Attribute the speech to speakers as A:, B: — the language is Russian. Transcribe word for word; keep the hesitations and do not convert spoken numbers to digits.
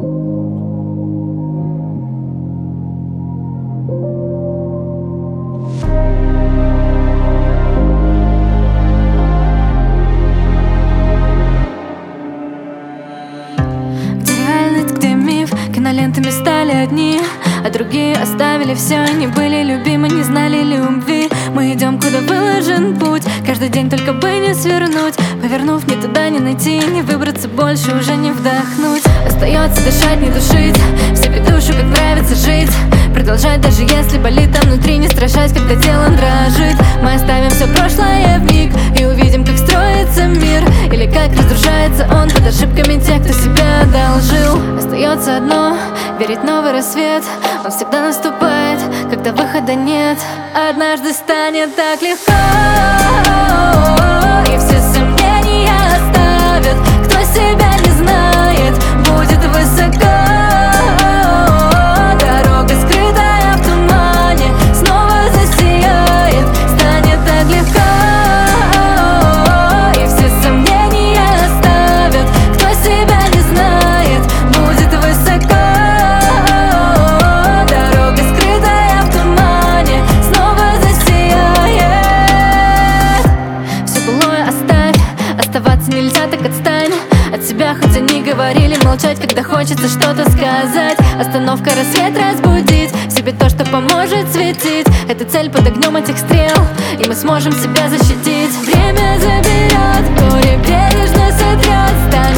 A: Кинолентами стали одни, а другие оставили все. Не были любимы, не знали любви. Мы идем, куда выложен путь. Каждый день только бы не свернуть. Повернув, ни туда не найти, не выбраться больше, уже не вдохнуть. Остается дышать, не душить в себе душу, как нравится жить. Продолжать, даже если болит там внутри. Не страшась, когда тело дрожит. Мы оставим все прошлое вмиг и увидим, как строится мир, или как разрушается он под ошибками тех, кто себя одолжил. Остается одно — верить в новый рассвет. Он всегда наступает, когда выхода нет. Однажды станет так легко, и все сомнения оставят. Кто себя не знает, будет высоко. Дорога, скрытая в тумане, снова засияет. Станет так легко, и все сомнения оставят. Кто себя не знает, будет высоко. Дорога, скрытая в тумане, снова засияет. Все былое оставь, оставаться нельзя, так отстань от себя, хоть они говорили молчать, когда хочется что-то сказать. Остановка, рассвет разбудить в себе то, что поможет светить. Это цель под огнем этих стрел, и мы сможем себя защитить. Время заберет, горе бережно сотрет, станет